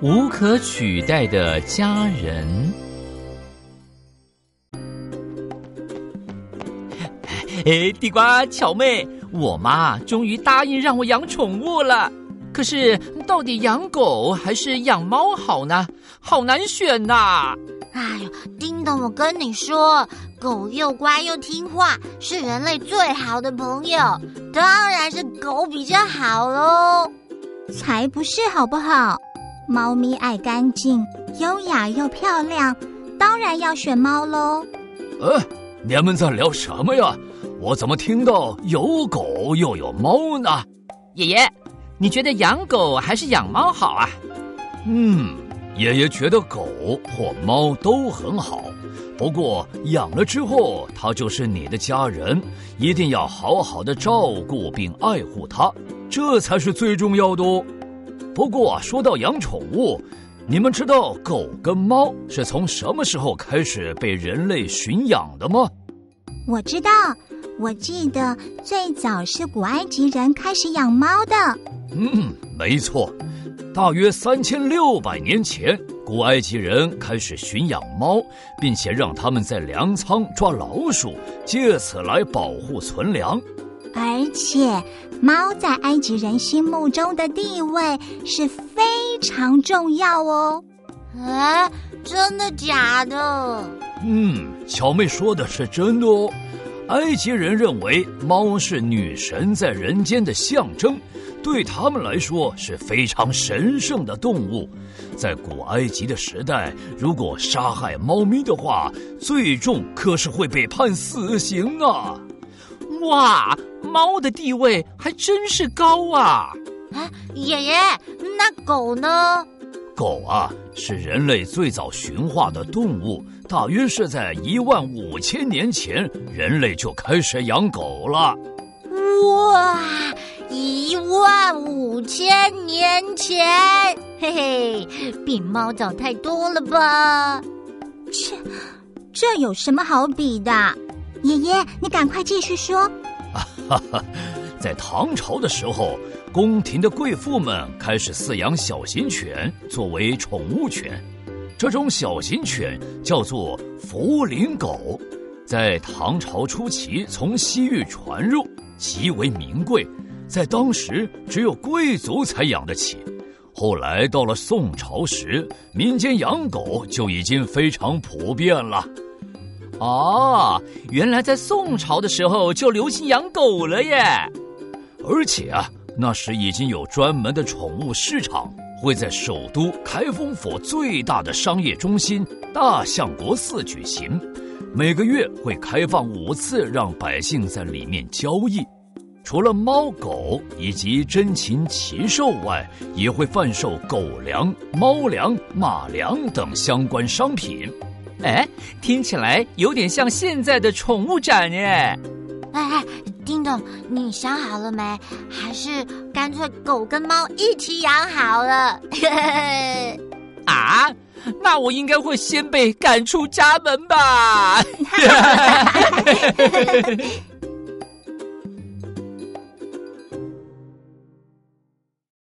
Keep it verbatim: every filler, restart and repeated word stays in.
无可取代的家人。哎，地瓜、巧妹，我妈终于答应让我养宠物了。可是，到底养狗还是养猫好呢？好难选呐！ 哎呦，叮咚，我跟你说，狗又乖又听话，是人类最好的朋友，当然是狗比较好咯。 才不是好不好？猫咪爱干净，优雅又漂亮，当然要选猫咯。 呃，你们在聊什么呀？我怎么听到有狗又有猫呢？ 爷爷，你觉得养狗还是养猫好啊？ 嗯，爷爷觉得狗或猫都很好，不过养了之后，它就是你的家人，一定要好好的照顾并爱护它，这才是最重要的哦。不过说到养宠物，你们知道狗跟猫是从什么时候开始被人类驯养的吗？ 我知道，我记得最早是古埃及人开始养猫的。 嗯，没错，大约三千六百年前，古埃及人开始驯养猫，并且让它们在粮仓抓老鼠，借此来保护存粮。 而且，猫在埃及人心目中的地位是非常重要哦。 哎，真的假的？ 嗯，巧妹说的是真的哦。埃及人认为猫是女神在人间的象征，对他们来说是非常神圣的动物。在古埃及的时代，如果杀害猫咪的话，最重可是会被判死刑啊！ 哇，猫的地位还真是高啊！ 啊，爷爷，那狗呢？ 狗啊，是人类最早驯化的动物，大约是在一万五千年前，人类就开始养狗了。 哇，一万五千年前，嘿嘿，比猫早太多了吧？ 切，这有什么好比的？爷爷，你赶快继续说。 哈哈，在唐朝的时候，宫廷的贵妇们开始饲养小型犬作为宠物犬，这种小型犬叫做福临狗，在唐朝初期从西域传入，极为名贵，在当时只有贵族才养得起。后来到了宋朝时，民间养狗就已经非常普遍了。 哦，原来在宋朝的时候就流行养狗了耶！ 而且啊，那时已经有专门的宠物市场，会在首都开封府最大的商业中心大相国寺举行，每个月会开放五次，让百姓在里面交易。除了猫狗以及珍禽奇兽外，也会贩售狗粮、猫粮、马粮等相关商品。 哎，听起来有点像现在的宠物展耶！ 哎哎，叮咚，你想好了没？还是干脆狗跟猫一起养好了？ 啊，那我应该会先被赶出家门吧？